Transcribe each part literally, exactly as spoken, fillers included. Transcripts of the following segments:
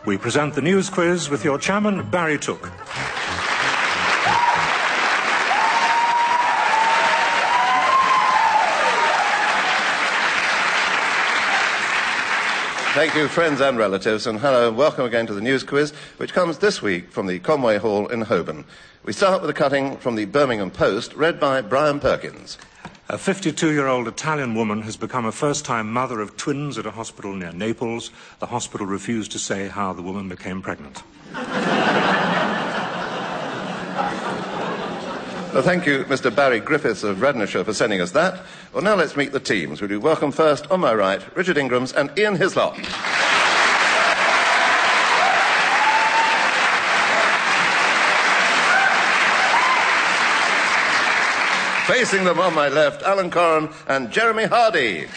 We present the news quiz with your chairman, Barry Took. Thank you, friends and relatives, and hello and welcome again to the news quiz, which comes this week from the Conway Hall in Holborn. We start with a cutting from the Birmingham Post, read by Brian Perkins. A fifty-two-year-old Italian woman has become a first-time mother of twins at a hospital near Naples. The hospital refused to say how the woman became pregnant. Well, thank you, Mister Barry Griffiths of Radnorshire, for sending us that. Well, now let's meet the teams. We do welcome first, on my right, Richard Ingrams and Ian Hislop. Facing them on my left, Alan Corran and Jeremy Hardy.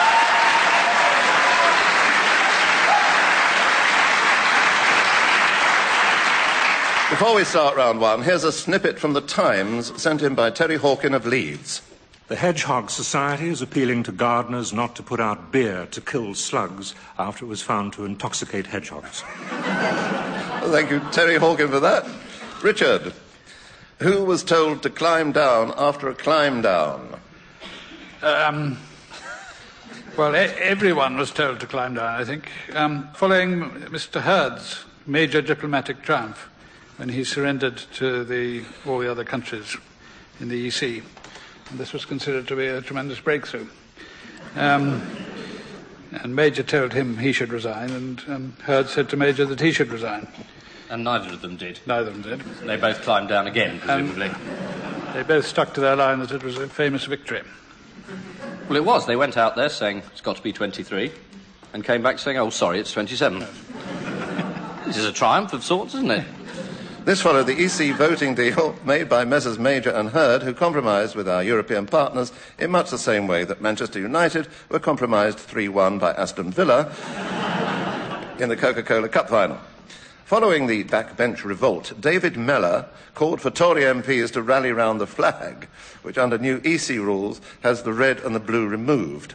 Before we start round one, here's a snippet from the Times sent in by Terry Hawkin of Leeds. The Hedgehog Society is appealing to gardeners not to put out beer to kill slugs after it was found to intoxicate hedgehogs. Well, thank you, Terry Hawkin, for that. Richard, who was told to climb down after a climb down? Um, well, e- everyone was told to climb down, I think, um, following Mister Hurd's major diplomatic triumph when he surrendered to the, all the other countries in the E C. And this was considered to be a tremendous breakthrough. Um, and Major told him he should resign, and um, Hurd said to Major that he should resign. And neither of them did. Neither of them did. They both climbed down again, presumably. And they both stuck to their line that it was a famous victory. Well, it was. They went out there saying it's got to be twenty-three, and came back saying, oh, sorry, it's twenty-seven. This is a triumph of sorts, isn't it? This followed the E C voting deal made by Messrs Major and Hurd, who compromised with our European partners in much the same way that Manchester United were compromised three one by Aston Villa in the Coca-Cola Cup final. Following the backbench revolt, David Mellor called for Tory M Ps to rally round the flag, which under new E C rules has the red and the blue removed.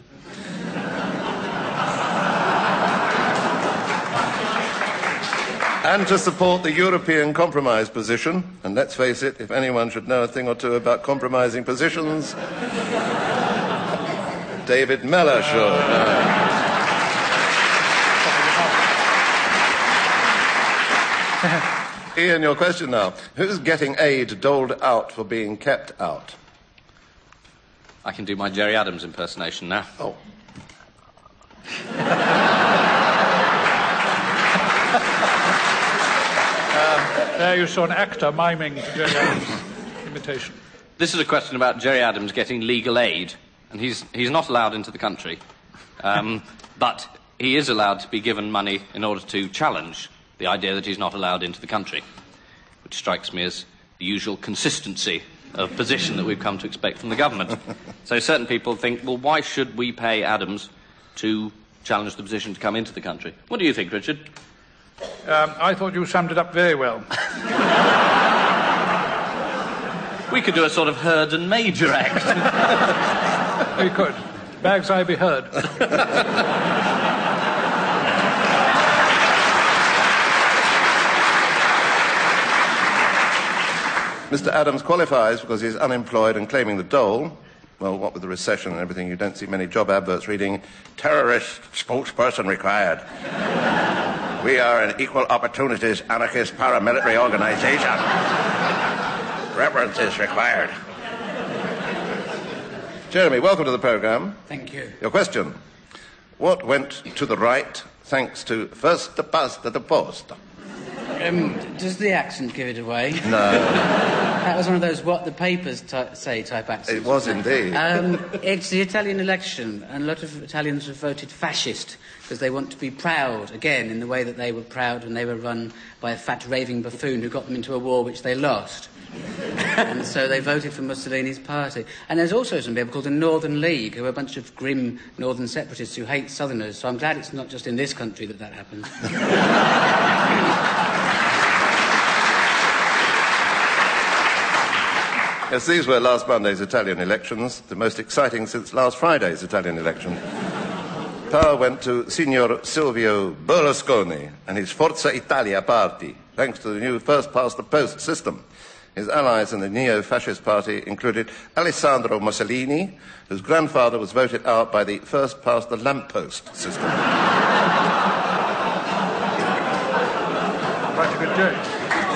And to support the European compromise position, and let's face it, if anyone should know a thing or two about compromising positions, David Mellor should. Ian, your question now. Who's getting aid doled out for being kept out? I can do my Jerry Adams impersonation now. Oh. There you saw an actor miming to Jerry Adams' imitation. This is a question about Jerry Adams getting legal aid, and he's, he's not allowed into the country. Um, but he is allowed to be given money in order to challenge the idea that he's not allowed into the country, which strikes me as the usual consistency of position that we've come to expect from the government. So certain people think, well, why should we pay Adams to challenge the position to come into the country? What do you think, Richard? Um, I thought you summed it up very well. We could do a sort of Hurd and Major act. We could. Bags I be heard. Mister Adams qualifies because he's unemployed and claiming the dole. Well, what with the recession and everything, you don't see many job adverts reading, terrorist spokesperson required. We are an equal opportunities anarchist paramilitary organisation. Reverence is required. Jeremy, welcome to the programme. Thank you. Your question. What went to the right thanks to first the past the post? Um, does the accent give it away? No. That was one of those what the papers ty- say type accents. It was indeed. Um, it's the Italian election, and a lot of Italians have voted fascist because they want to be proud, again, in the way that they were proud when they were run by a fat raving buffoon who got them into a war which they lost. And so they voted for Mussolini's party. And there's also some people called the Northern League, who are a bunch of grim northern separatists who hate Southerners. So I'm glad it's not just in this country that that happens. Yes, these were last Monday's Italian elections, the most exciting since last Friday's Italian election. power went to Signor Silvio Berlusconi and his Forza Italia party, thanks to the new first-past-the-post system. His allies in the neo-fascist party included Alessandro Mussolini, whose grandfather was voted out by the first-past-the-lamppost system. Quite a good joke.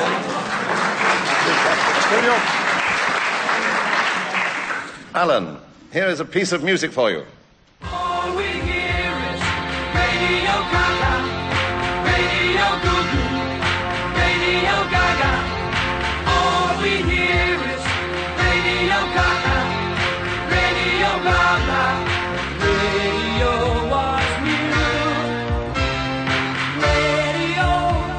Alan, here is a piece of music for you. All we hear is Radio Gaga, Radio Goo Goo, Radio Gaga. All we hear is Radio Gaga, Radio Gaga. Radio was new. Radio,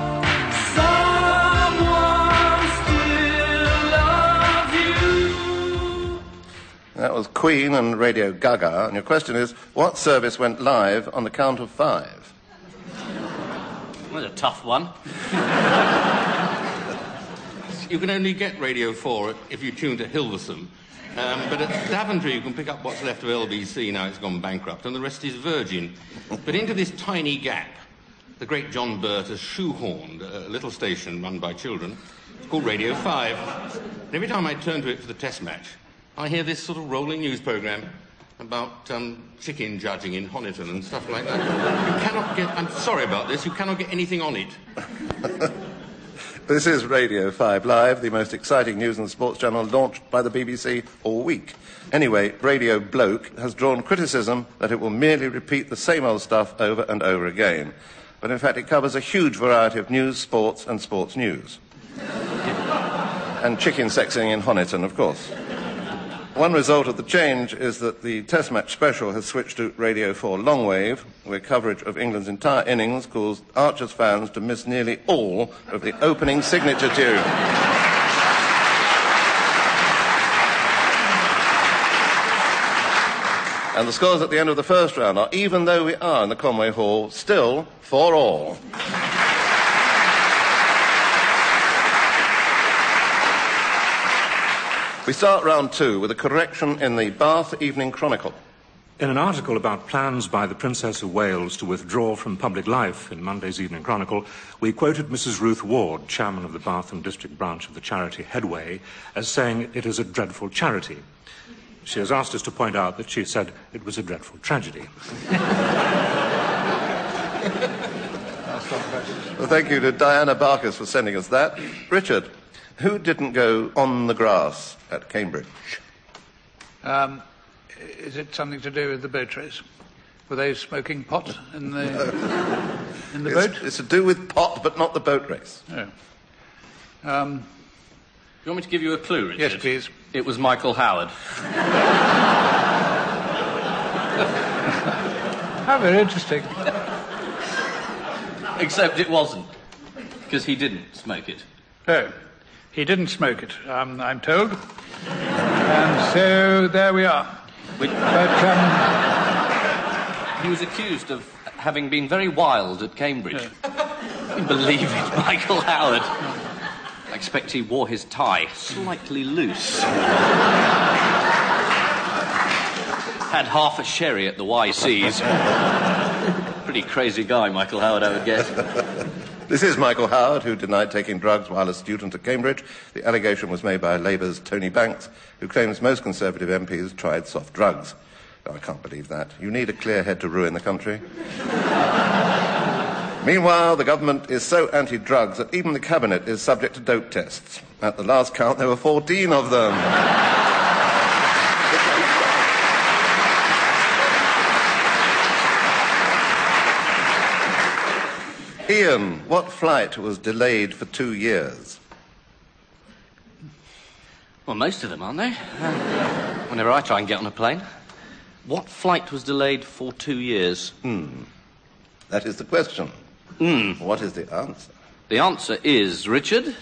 someone still loves you. That was Queen and Radio Gaga. And your question is, what service went live on the count of five? Well, that's a tough one. You can only get Radio four if you tune to Hilversum. Um, but at Daventry, you can pick up what's left of L B C now it's gone bankrupt, and the rest is Virgin. But into this tiny gap, the great John Burt has shoehorned a little station run by children. It's called Radio five. And every time I turn to it for the test match, I hear this sort of rolling news programme about um, chicken judging in Honiton and stuff like that. You cannot get... I'm sorry about this. You cannot get anything on it. This is Radio five Live, the most exciting news and sports channel launched by the B B C all week. Anyway, Radio Bloke has drawn criticism that it will merely repeat the same old stuff over and over again. But in fact, it covers a huge variety of news, sports and sports news. And chicken sexing in Honiton, of course. One result of the change is that the Test Match Special has switched to Radio four Longwave, where coverage of England's entire innings caused Archers fans to miss nearly all of the opening signature tune. And the scores at the end of the first round are, even though we are in the Conway Hall, still four all. We start round two with a correction in the Bath Evening Chronicle. In an article about plans by the Princess of Wales to withdraw from public life in Monday's Evening Chronicle, we quoted Missus Ruth Ward, chairman of the Bath and District branch of the charity Headway, as saying it is a dreadful charity. She has asked us to point out that she said it was a dreadful tragedy. Well, thank you to Diana Barkis for sending us that. Richard, who didn't go on the grass at Cambridge? Um, is it something to do with the boat race? Were they smoking pot in the, in the It's, boat? it's to do with pot, but not the boat race. Oh. Um, Do you want me to give you a clue, Richard? yes, please. It was Michael Howard. How very interesting. Except it wasn't, because he didn't smoke it. Oh, he didn't smoke it, um, I'm told. And so there we are. We- But, um, He was accused of having been very wild at Cambridge. Can you believe it, Michael Howard? I expect he wore his tie slightly loose. Had half a sherry at the Y Cs. Pretty crazy guy, Michael Howard, I would guess. This is Michael Howard, who denied taking drugs while a student at Cambridge. The allegation was made by Labour's Tony Banks, who claims most Conservative M Ps tried soft drugs. Oh, I can't believe that. You need a clear head to ruin the country. Meanwhile, the government is so anti-drugs that even the cabinet is subject to dope tests. At the last count, there were fourteen of them. Ian, what flight was delayed for two years? Well, most of them, aren't they? Uh, whenever I try and get on a plane. What flight was delayed for two years? Hmm. That is the question. Hmm. What is the answer? The answer is, Richard?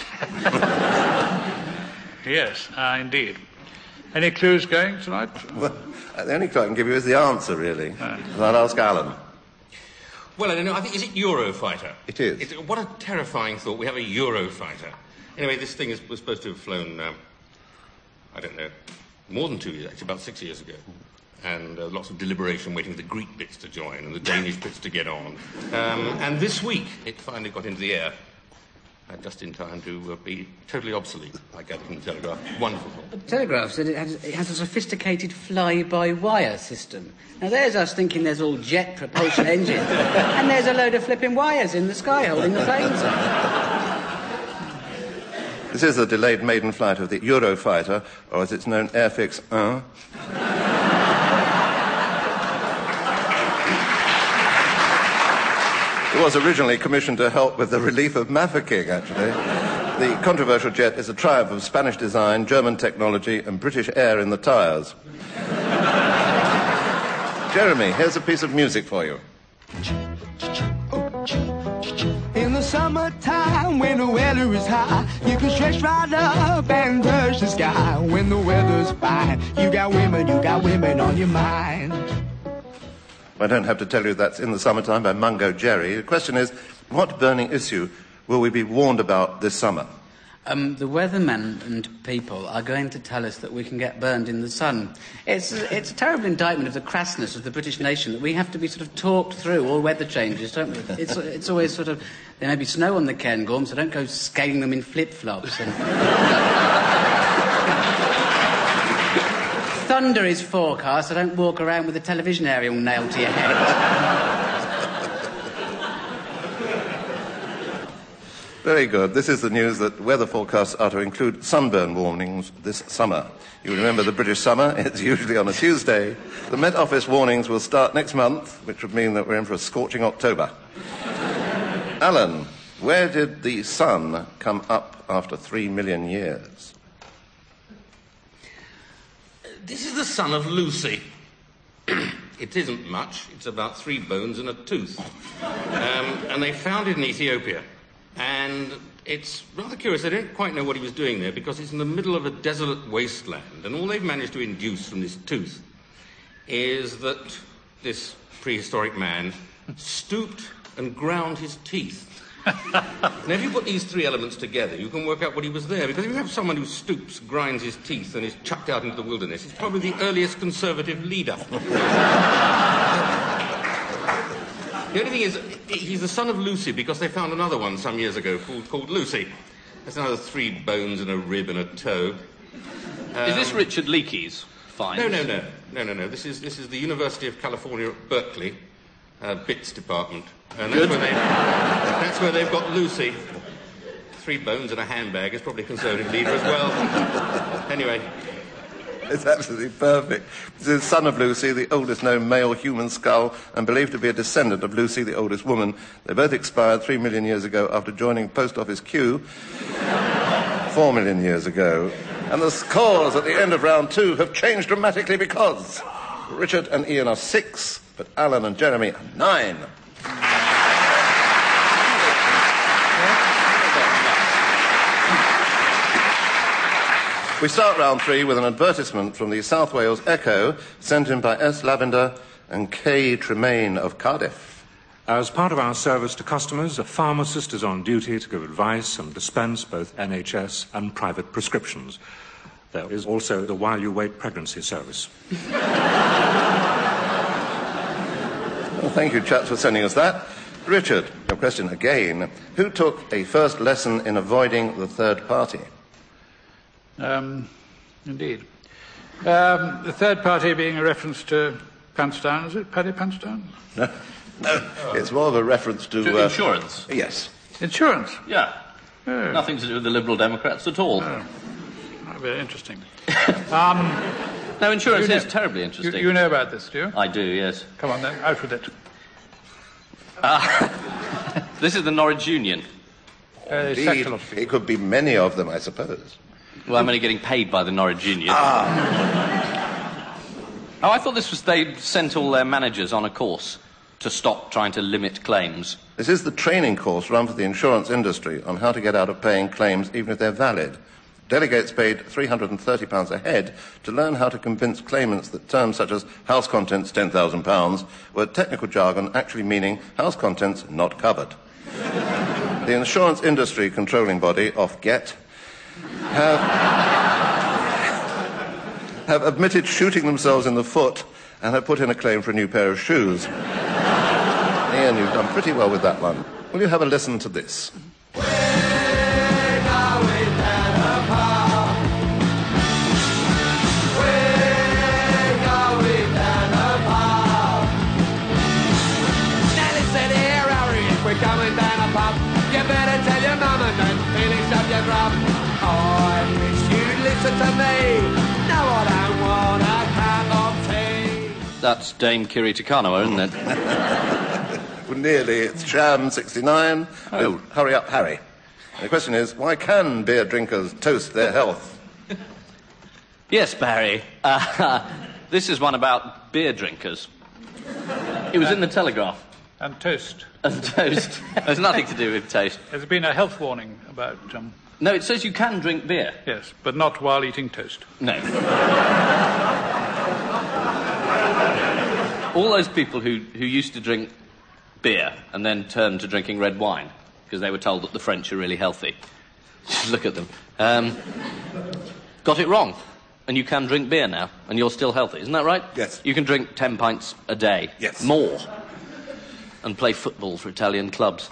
yes, uh, indeed. Any clues going tonight? Well, the only clue I can give you is the answer, really. Right. And I'll ask Alan. Well, I don't know. I think, is it Eurofighter? It is. It's, what a terrifying thought. We have a Eurofighter. Anyway, this thing is, was supposed to have flown, um, I don't know, more than two years, actually, about six years ago. and uh, lots of deliberation waiting for the Greek bits to join and the Danish bits to get on. Um, and this week, it finally got into the air, uh, just in time to uh, be totally obsolete, I gather from the Telegraph. Wonderful. The Telegraph said it has, it has a sophisticated fly-by-wire system. Now, there's us thinking there's all jet propulsion engines, and there's a load of flipping wires in the sky holding the planes up. This is the delayed maiden flight of the Eurofighter, or as it's known, Airfix one. It was originally commissioned to help with the relief of Mafeking, actually. The controversial jet is a triumph of Spanish design, German technology, and British air in the tyres. Jeremy, here's a piece of music for you. In the summertime, when the weather is high, you can stretch right up and touch the sky. When the weather's fine, you got women, you got women on your mind. I don't have to tell you that's In the Summertime by Mungo Jerry. The question is, what burning issue will we be warned about this summer? Um, the weathermen and people are going to tell us that we can get burned in the sun. It's a, it's a terrible indictment of the crassness of the British nation that we have to be sort of talked through all weather changes, don't we? It's, it's always sort of, there may be snow on the Cairngorm, so don't go scaling them in flip-flops. And... Thunder is forecast, so don't walk around with a television aerial nailed to your head. Very good. This is the news that weather forecasts are to include sunburn warnings this summer. You remember the British summer? It's usually on a Tuesday. The Met Office warnings will start next month, which would mean that we're in for a scorching October. Alan, where did the sun come up after three million years? This is the son of Lucy. It isn't much. It's about three bones and a tooth. Um, and they found it in Ethiopia. And it's rather curious. They don't quite know what he was doing there because it's in the middle of a desolate wasteland. And all they've managed to induce from this tooth is that this prehistoric man stooped and ground his teeth. And if you put these three elements together, you can work out what he was there. Because if you have someone who stoops, grinds his teeth, and is chucked out into the wilderness, he's probably the earliest conservative leader. The only thing is, he's the son of Lucy because they found another one some years ago called, called Lucy. There's another three bones and a rib and a toe. Um, is this Richard Leakey's find? No, no, no. No, no, no. This is, this is the University of California at Berkeley, uh, Bits Department. And that's where, they, that's where they've got Lucy. Three bones and a handbag is probably a conservative leader as well. Anyway. It's absolutely perfect. This is the son of Lucy, the oldest known male human skull, and believed to be a descendant of Lucy, the oldest woman. They both expired three million years ago after joining Post Office Q four million years ago. And the scores at the end of round two have changed dramatically because Richard and Ian are six, but Alan and Jeremy are nine. We start round three with an advertisement from the South Wales Echo, sent in by S. Lavender and K. Tremaine of Cardiff. As part of our service to customers, a pharmacist is on duty to give advice and dispense both N H S and private prescriptions. There is also the While You Wait pregnancy service. Well, thank you, chaps, for sending us that. Richard, your question again. Who took a first lesson in avoiding the third party? Um, indeed. Um, the third party being a reference to Panstown, is it? Paddy Panstown? No, no. It's more of a reference to... To uh, insurance? Yes. Insurance? Yeah. Oh. Nothing to do with the Liberal Democrats at all. Oh. Oh, very interesting. um, no, insurance you know, is terribly interesting. You, you know about this, do you? I do, yes. Come on then, out with it. Uh, this is the Norwich Union. Uh, Indeed, it could be many of them, I suppose. Well, I'm only getting paid by the Norwich Union. Ah. Oh, I thought this was they sent all their managers on a course to stop trying to limit claims. This is the training course run for the insurance industry on how to get out of paying claims even if they're valid. Delegates paid three hundred thirty pounds a head to learn how to convince claimants that terms such as house contents ten thousand pounds were technical jargon actually meaning house contents not covered. The insurance industry controlling body, Ofget, have, have admitted shooting themselves in the foot and had put in a claim for a new pair of shoes. Ian, you've done pretty well with that one. Will you have a listen to this? We're going down a pub. You better tell your mum and then finish up your grub. I wish you'd listen to me. No, I don't want a cup of tea. That's Dame Kiri Te Kanawa, isn't it? Well, nearly. It's Sham sixty-nine. Oh. With Hurry Up, Harry. And the question is, why can beer drinkers toast their health? Yes, Barry. Uh, this is one about beer drinkers. It was in the Telegraph. And toast. And toast. There's nothing to do with toast. There's been a health warning about... Um, No, it says you can drink beer. yes, but not while eating toast. No. All those people who, who used to drink beer and then turned to drinking red wine because they were told that the French are really healthy. Just look at them. Um, got it wrong. And you can drink beer now, and you're still healthy. Isn't that right? Yes. You can drink ten pints a day. Yes. More. And play football for Italian clubs.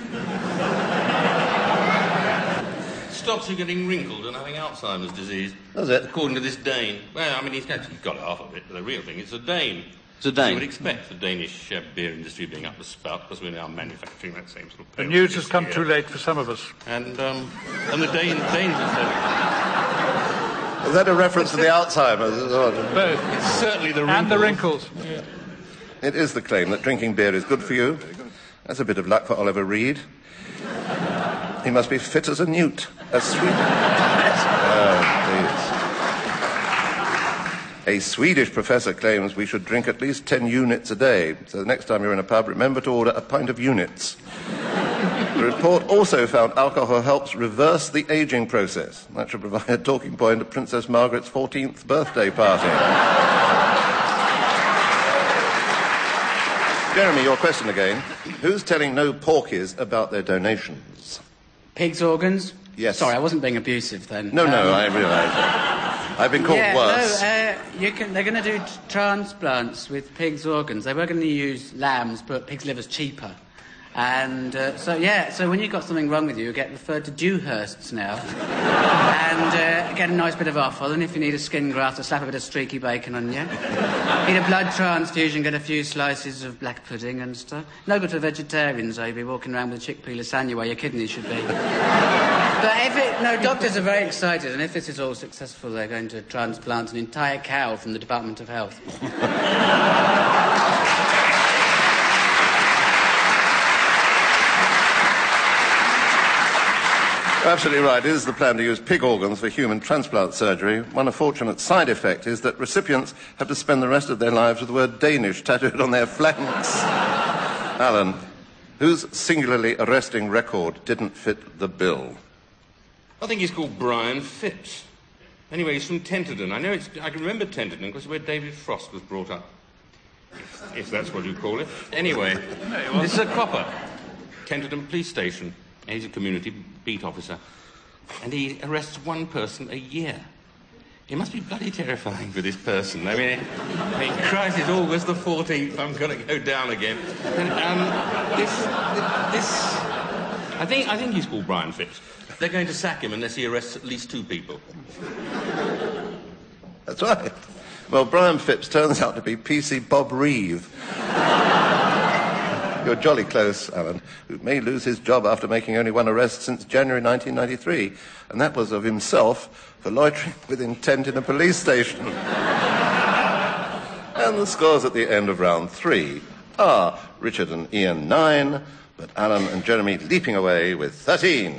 Stops you getting wrinkled and having Alzheimer's disease. Does it? According to this Dane. Well, I mean, he's got, he's got half of it, but the real thing is a Dane. It's a As you Dane. would expect the Danish uh, beer industry being up the spout, because we're now manufacturing that same sort of... The pale news has whiskey come here. too late for some of us. And, um, and the Dane, Danes are selling. Is that a reference to the Alzheimer's? Both. It's certainly the wrinkles. And the wrinkles. It is the claim that drinking beer is good for you. That's a bit of luck for Oliver Reed. He must be fit as a newt. A Swede... oh, please. A Swedish professor claims we should drink at least ten units a day. So the next time you're in a pub, remember to order a pint of units. The report also found alcohol helps reverse the ageing process. That should provide a talking point at Princess Margaret's fourteenth birthday party. Jeremy, your question again. Who's telling no porkies about their donations? Pigs' organs? Yes. Sorry, I wasn't being abusive then. No, no, Um, I realise. I've been called yeah, worse. No, uh, you can, they're going to do t- transplants with pigs' organs. They were going to use lambs, but pigs' liver's cheaper. And uh, so, yeah, so when you've got something wrong with you, you get referred to Dewhursts now. and uh, get a nice bit of offal. And if you need a skin graft, slap a bit of streaky bacon on you. Need a blood transfusion, get a few slices of black pudding and stuff. No good for vegetarians, though. You'd be walking around with a chickpea lasagna where your kidneys should be. But if it... No, doctors are very excited, and if this is all successful, they're going to transplant an entire cow from the Department of Health. Absolutely right. It is the plan to use pig organs for human transplant surgery. One unfortunate side effect is that recipients have to spend the rest of their lives with the word Danish tattooed on their flanks. Alan, whose singularly arresting record didn't fit the bill? I think he's called Brian Phipps. Anyway, he's from Tenterden. I know it's... I can remember Tenterden because it's where David Frost was brought up. If, if that's what you call it. Anyway, this is a copper. Tenterden Police Station. He's a community beat officer. And he arrests one person a year. It must be bloody terrifying for this person. I mean, I mean Christ, it's August the fourteenth. I'm going to go down again. And, um, this... this... I think, I think he's called Brian Phipps. They're going to sack him unless he arrests at least two people. That's right. Well, Brian Phipps turns out to be P C Bob Reeve. You're jolly close, Alan, who may lose his job after making only one arrest since January nineteen ninety-three, and that was of himself for loitering with intent in a police station. And the scores at the end of round three are Richard and Ian nine, but Alan and Jeremy leaping away with thirteen.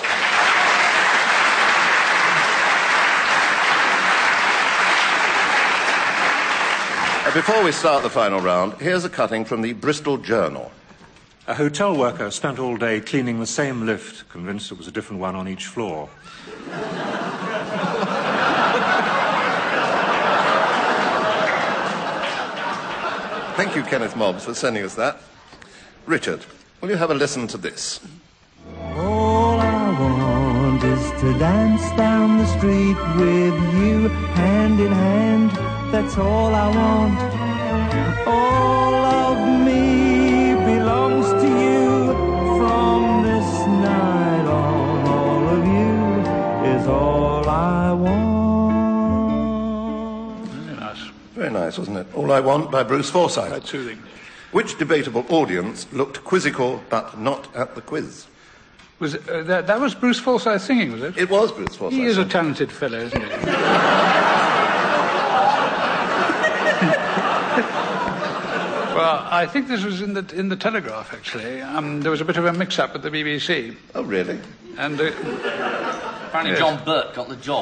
Before we start the final round, here's a cutting from the Bristol Journal. A hotel worker spent all day cleaning the same lift, convinced it was a different one on each floor. Thank you, Kenneth Mobbs, for sending us that. Richard, will you have a listen to this? All I want is to dance down the street with you, hand in hand. That's all I want. All of me belongs to you. From this night on, all of you is all I want. Very nice. Very nice, wasn't it? All I Want by Bruce Forsyth. Quite soothing. Which debatable audience looked quizzical but not at the quiz? Was it, uh, that, that was Bruce Forsyth singing, was it? It was Bruce Forsyth. He is a talented fellow, isn't he? Well, I think this was in the in the Telegraph, actually. Um, there was a bit of a mix-up at the B B C. Oh, really? And uh, Apparently Yes. John Burke got the job.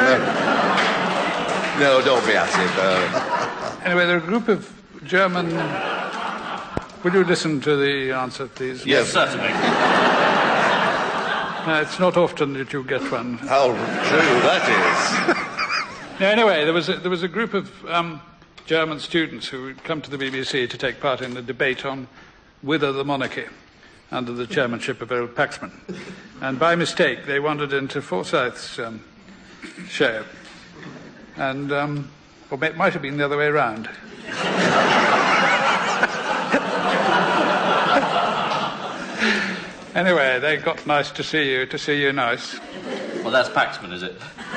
No, don't be at it. Uh, anyway, there are a group of German... Will you listen to the answer, please? Yes. Certainly. Uh, it's not often that you get one. how true that is. No, anyway, there was a, there was a group of um, German students who had come to the B B C to take part in the debate on Wither the Monarchy under the chairmanship of Earl Paxman. And by mistake, they wandered into Forsyth's um, show. And, um, or it might have been the other way around. Anyway, they got nice to see you, to see you nice. Well, that's Paxman, is it?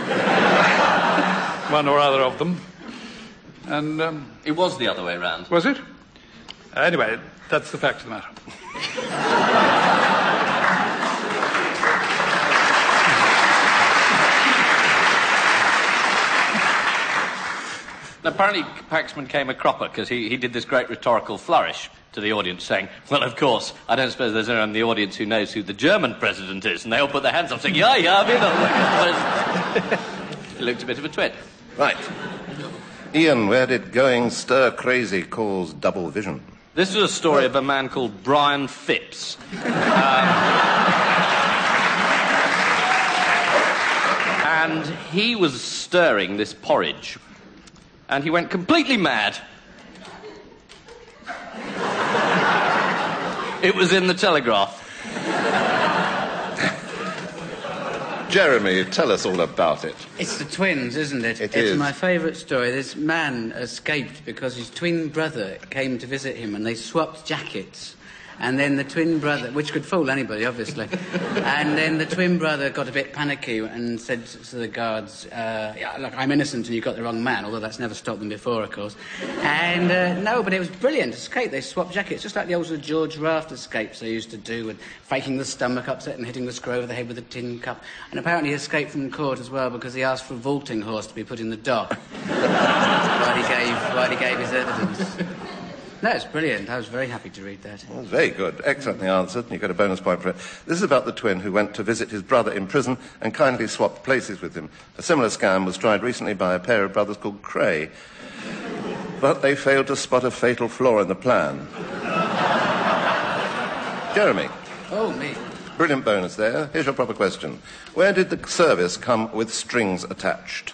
One or other of them. And, um, It was the other way round. was it? Uh, anyway, that's the fact of the matter. Now, apparently Paxman came a cropper because he, he did this great rhetorical flourish to the audience saying, well, of course, I don't suppose there's anyone in the audience who knows who the German president is. And they all put their hands up saying, yeah, yeah, I mean... He looked a bit of a twit. Right. Ian, where did Going Stir Crazy cause double vision? This was a story of a man called Brian Phipps. Um, and he was stirring this porridge. And he went completely mad. It was in the Telegraph. Jeremy, tell us all about it. It's the twins, isn't it? It it's is. my favourite story. This man escaped because his twin brother came to visit him and they swapped jackets. And then the twin brother, which could fool anybody, obviously, and then the twin brother got a bit panicky and said to the guards, uh, yeah, look, I'm innocent and you got the wrong man, although that's never stopped them before, of course. And, uh, no, but it was brilliant. Escape, they swapped jackets, just like the old sort of George Raft escapes they used to do, with faking the stomach upset and hitting the screw over the head with a tin cup. And apparently he escaped from court as well because he asked for a vaulting horse to be put in the dock while he gave, while he gave his evidence. No, it's brilliant. I was very happy to read that. Well, very good. Excellently answered, and you got a bonus point for it. This is about the twin who went to visit his brother in prison and kindly swapped places with him. A similar scam was tried recently by a pair of brothers called Cray. But they failed to spot a fatal flaw in the plan. Jeremy. Oh, me. Brilliant bonus there. Here's your proper question. Where did the service come with strings attached?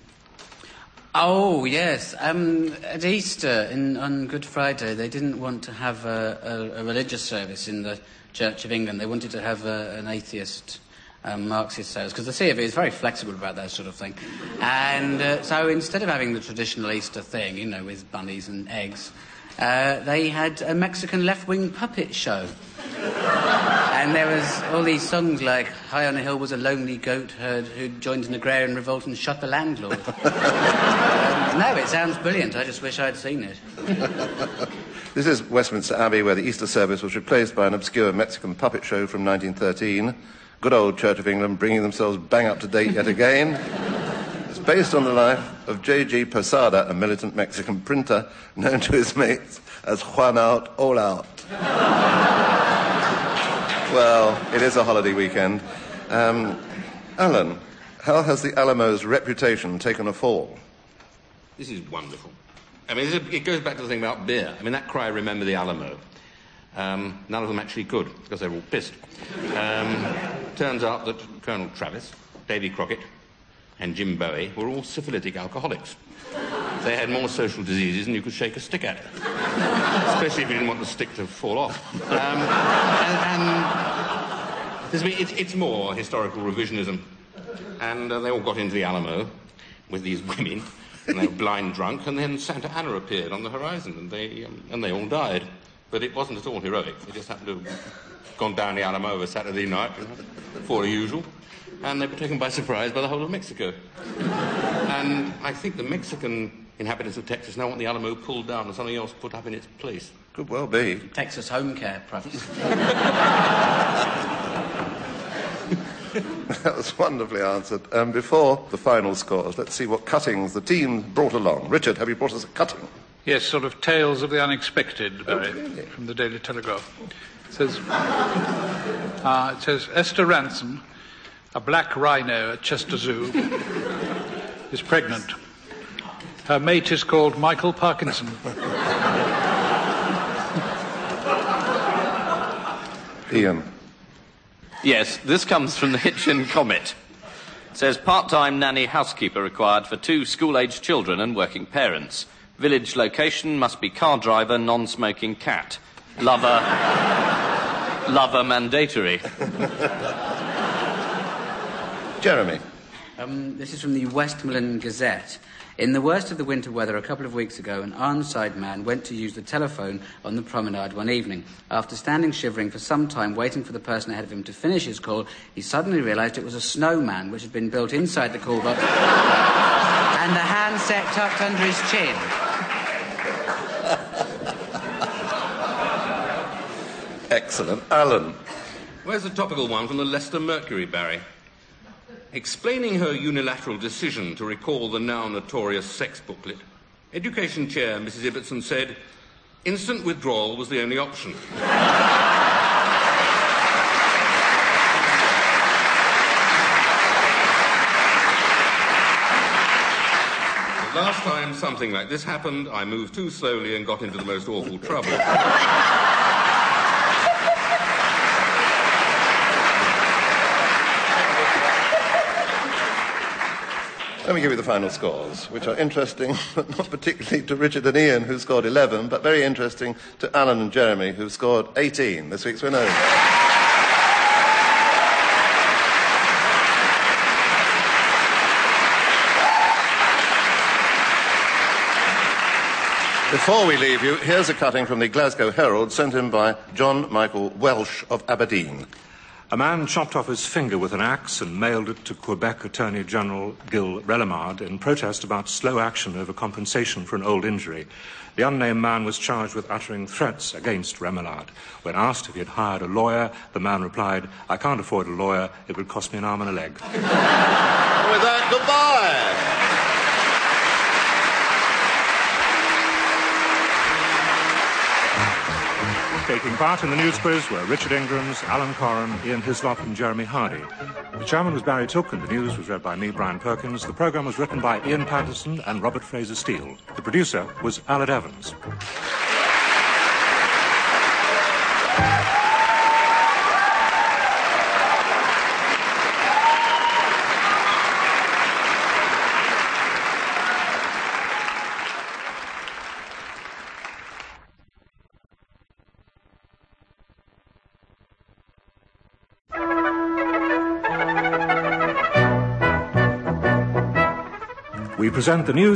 Oh, yes. Um, at Easter, in, on Good Friday, they didn't want to have a, a, a religious service in the Church of England. They wanted to have a, an atheist um, Marxist service, because the C of E is very flexible about that sort of thing. And uh, so instead of having the traditional Easter thing, you know, with bunnies and eggs, uh, they had a Mexican left-wing puppet show. And there was all these songs like High on a Hill was a lonely goat herd who joined an agrarian revolt and shot the landlord. um, no, it sounds brilliant. I just wish I'd seen it. This is Westminster Abbey, where the Easter service was replaced by an obscure Mexican puppet show from nineteen thirteen. Good old Church of England bringing themselves bang up to date yet again. It's based on the life of J G Posada, a militant Mexican printer known to his mates as Juan Out, All Out. Well, it is a holiday weekend. Um, Alan, how has the Alamo's reputation taken a fall? This is wonderful. I mean, it goes back to the thing about beer. I mean, that cry, remember the Alamo. Um, none of them actually could, because they were all pissed. Um, turns out that Colonel Travis, Davy Crockett, and Jim Bowie were all syphilitic alcoholics. They had more social diseases than you could shake a stick at. Especially if you didn't want the stick to fall off. Um, and, and there's, it, it's more historical revisionism. And uh, they all got into the Alamo with these women And they were blind drunk, and then Santa Anna appeared on the horizon, and they, um, and they all died. But it wasn't at all heroic. They just happened to have gone down the Alamo over Saturday night, for the usual, and they were taken by surprise by the whole of Mexico. And I think the Mexican inhabitants of Texas now want the Alamo pulled down and something else put up in its place. Could well be. Texas home care, perhaps. That was wonderfully answered. Um, before the final scores, let's see what cuttings the team brought along. Richard, have you brought us a cutting? Yes, sort of tales of the unexpected, Barry, Oh, really? from the Daily Telegraph. It says, uh, it says, Esther Ransom, a black rhino at Chester Zoo, is pregnant. Her mate is called Michael Parkinson. Ian. Yes, this comes from the Hitchin Comet. It says, part-time nanny housekeeper required for two school-aged children and working parents. Village location must be car driver, non-smoking cat. Lover... lover mandatory. Jeremy. Um, this is from the Westmoreland Gazette. In the worst of the winter weather a couple of weeks ago, an Arnside man went to use the telephone on the promenade one evening. After standing shivering for some time waiting for the person ahead of him to finish his call, he suddenly realised it was a snowman which had been built inside the call box and the handset tucked under his chin. Excellent. Alan. Where's the topical one from the Leicester Mercury, Barry? Explaining her unilateral decision to recall the now notorious sex booklet, Education Chair Missus Ibbotson said, instant withdrawal was the only option. The last time something like this happened, I moved too slowly and got into the most awful trouble. Let me give you the final scores, which are interesting, but not particularly to Richard and Ian, who scored eleven, but very interesting to Alan and Jeremy, who scored eighteen. This week's winners. Before we leave you, here's a cutting from the Glasgow Herald sent in by John Michael Welsh of Aberdeen. A man chopped off his finger with an axe and mailed it to Quebec Attorney General Gil Relamard in protest about slow action over compensation for an old injury. The unnamed man was charged with uttering threats against Relamard. When asked if he had hired a lawyer, the man replied, I can't afford a lawyer, it would cost me an arm and a leg. With that, goodbye! Taking part in the news quiz were Richard Ingrams, Alan Corran, Ian Hislop and Jeremy Hardy. The chairman was Barry Took and the news was read by me, Brian Perkins. The programme was written by Ian Patterson and Robert Fraser-Steele. The producer was Aled Evans. We present the news